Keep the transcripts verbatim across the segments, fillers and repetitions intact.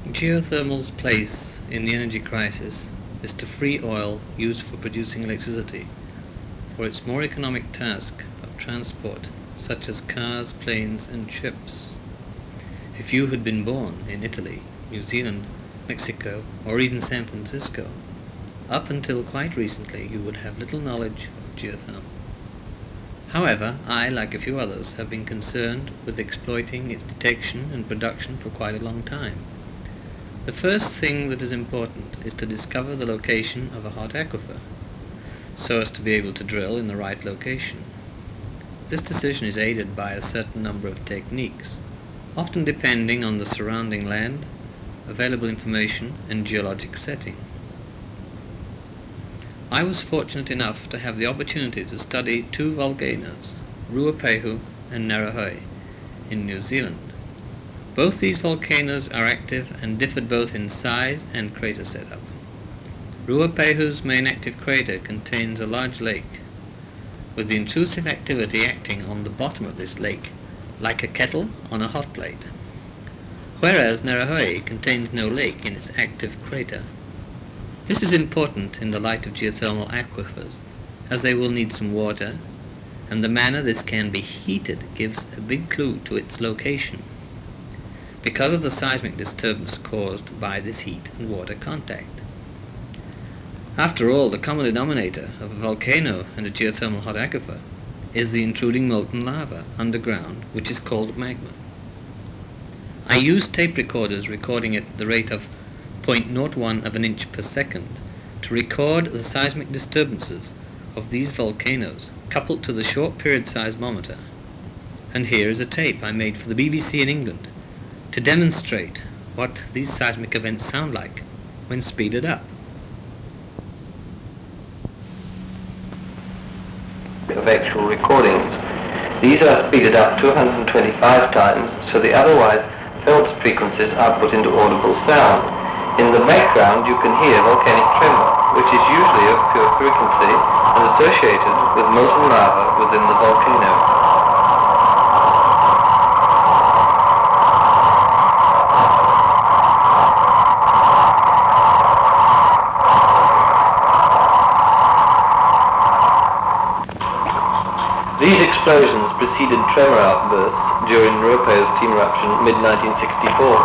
Geothermal's place in the energy crisis is to free oil used for producing electricity for its more economic task of transport, such as cars, planes, and ships. If you had been born in Italy, New Zealand, Mexico, or even San Francisco, up until quite recently you would have little knowledge of geothermal. However, I, like a few others, have been concerned with exploiting its detection and production for quite a long time. The first thing that is important is to discover the location of a hot aquifer, so as to be able to drill in the right location. This decision is aided by a certain number of techniques, often depending on the surrounding land, available information, and geologic setting. I was fortunate enough to have the opportunity to study two volcanoes, Ruapehu and Narahoe, in New Zealand. Both these volcanoes are active and differed both in size and crater setup. Ruapehu's main active crater contains a large lake, with the intrusive activity acting on the bottom of this lake, like a kettle on a hot plate, whereas Narahoe contains no lake in its active crater. This is important in the light of geothermal aquifers, as they will need some water, and the manner this can be heated gives a big clue to its location, because of the seismic disturbance caused by this heat and water contact. After all, the common denominator of a volcano and a geothermal hot aquifer is the intruding molten lava underground, which is called magma. I used tape recorders recording at the rate of zero point zero one of an inch per second to record the seismic disturbances of these volcanoes coupled to the short period seismometer. And here is a tape I made for the B B C in England to demonstrate what these seismic events sound like when speeded up. Of actual recordings. These are speeded up two hundred twenty-five times, so the otherwise felt frequencies are put into audible sound. In the background you can hear volcanic tremor, which is usually of pure frequency and associated with molten lava within the volcano. These explosions preceded tremor outbursts during Ruapehu's steam eruption mid nineteen sixty-four.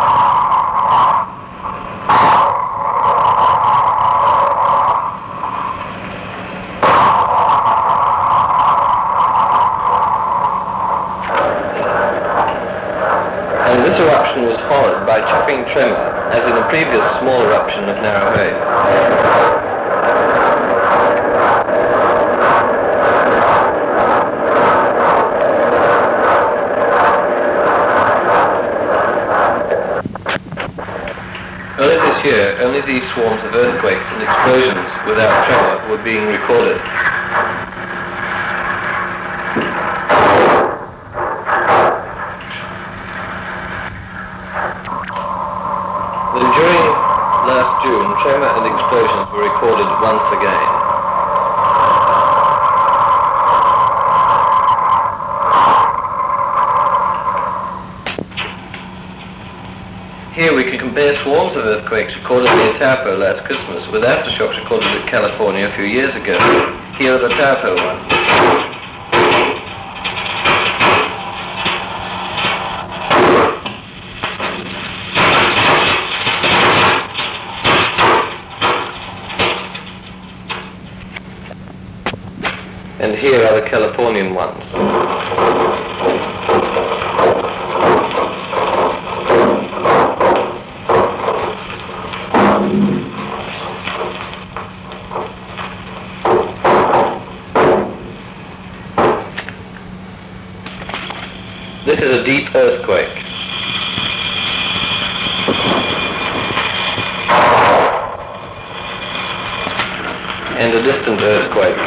And this eruption was followed by chopping tremor, as in a previous small eruption of Narahoe. Early this year, only these swarms of earthquakes and explosions without tremor were being recorded. Then during last June, tremor and explosions were recorded once again. Here we can compare swarms of earthquakes recorded near Taupo last Christmas with aftershocks recorded in California a few years ago. Here are the Taupo ones. And here are the Californian ones. This is a deep earthquake. And a distant earthquake.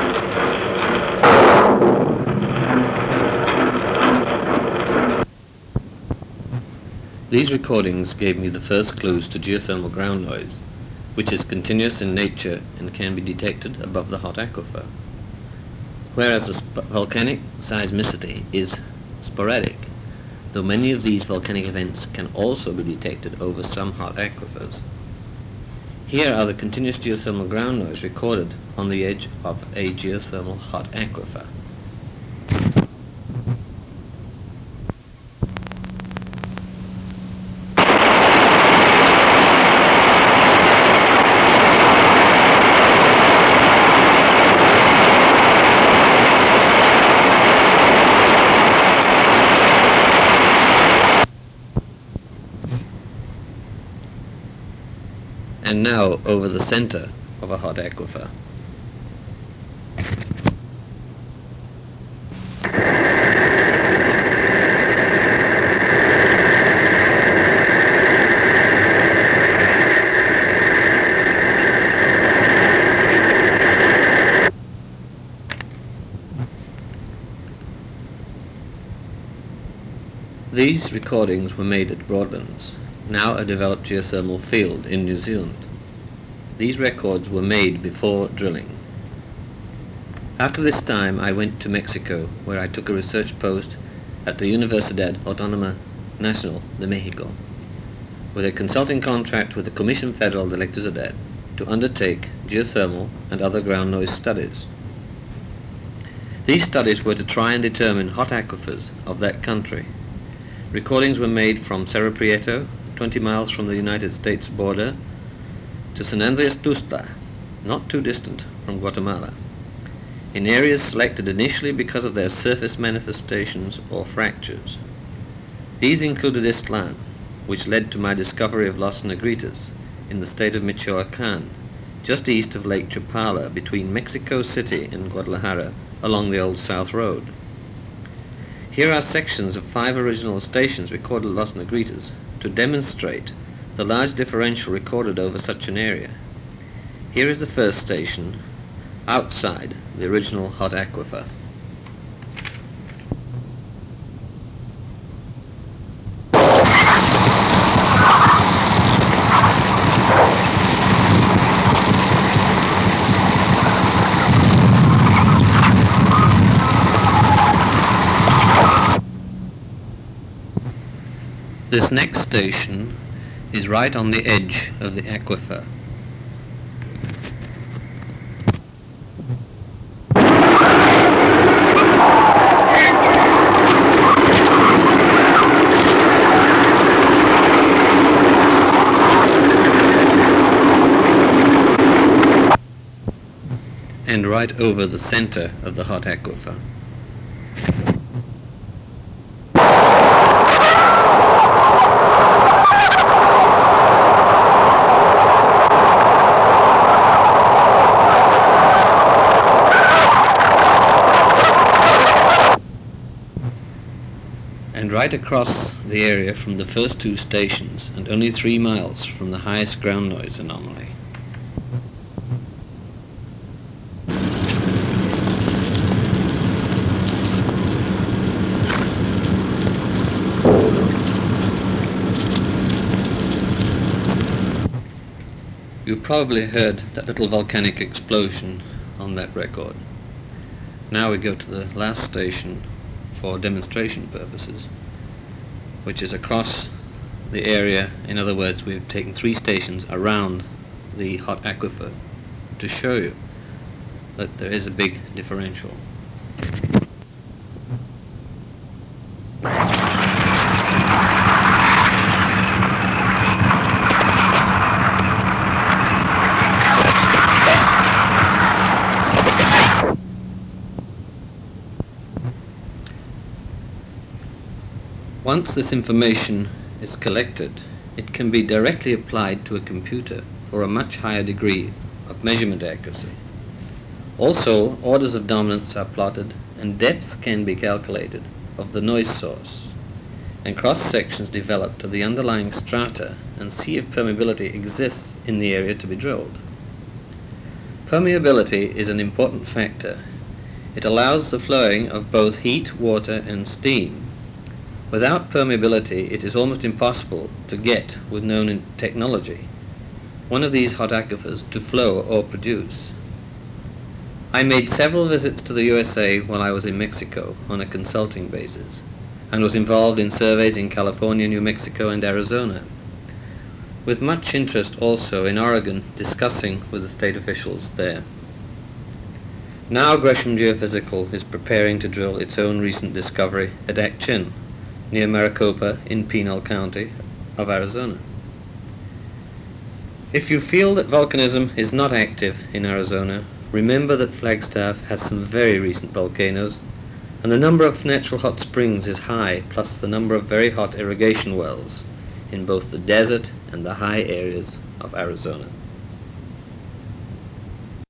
These recordings gave me the first clues to geothermal ground noise, which is continuous in nature and can be detected above the hot aquifer, whereas the sp- volcanic seismicity is sporadic, though many of these volcanic events can also be detected over some hot aquifers. Here are the continuous geothermal ground noise recorded on the edge of a geothermal hot aquifer. And now over the center of a hot aquifer. These recordings were made at Broadlands, now a developed geothermal field in New Zealand. These records were made before drilling. After this time I went to Mexico, where I took a research post at the Universidad Autónoma Nacional de Mexico, with a consulting contract with the Comisión Federal de Electricidad to undertake geothermal and other ground noise studies. These studies were to try and determine hot aquifers of that country. Recordings were made from Cerro Prieto, twenty miles from the United States border, to San Andres Tuxtla, not too distant from Guatemala, in areas selected initially because of their surface manifestations or fractures. These included Istlan, which led to my discovery of Los Negritos in the state of Michoacán, just east of Lake Chapala between Mexico City and Guadalajara along the Old South Road. Here are sections of five original stations recorded at Los Negritos to demonstrate the large differential recorded over such an area. Here is the first station outside the original hot aquifer. This next station is right on the edge of the aquifer. And right over the center of the hot aquifer. And right across the area from the first two stations, and only three miles from the highest ground noise anomaly. You probably heard that little volcanic explosion on that record. Now we go to the last station for demonstration purposes, which is across the area. In other words, we've taken three stations around the hot aquifer to show you that there is a big differential. Once this information is collected, it can be directly applied to a computer for a much higher degree of measurement accuracy. Also, orders of dominance are plotted and depth can be calculated of the noise source, and cross-sections developed of the underlying strata and see if permeability exists in the area to be drilled. Permeability is an important factor. It allows the flowing of both heat, water and steam. Without permeability, it is almost impossible to get, with known technology, one of these hot aquifers to flow or produce. I made several visits to the U S A while I was in Mexico on a consulting basis, and was involved in surveys in California, New Mexico and Arizona, with much interest also in Oregon, discussing with the state officials there. Now Gresham Geophysical is preparing to drill its own recent discovery at Ak-Chin, near Maricopa in Pinal County of Arizona. If you feel that volcanism is not active in Arizona, remember that Flagstaff has some very recent volcanoes, and the number of natural hot springs is high, plus the number of very hot irrigation wells in both the desert and the high areas of Arizona.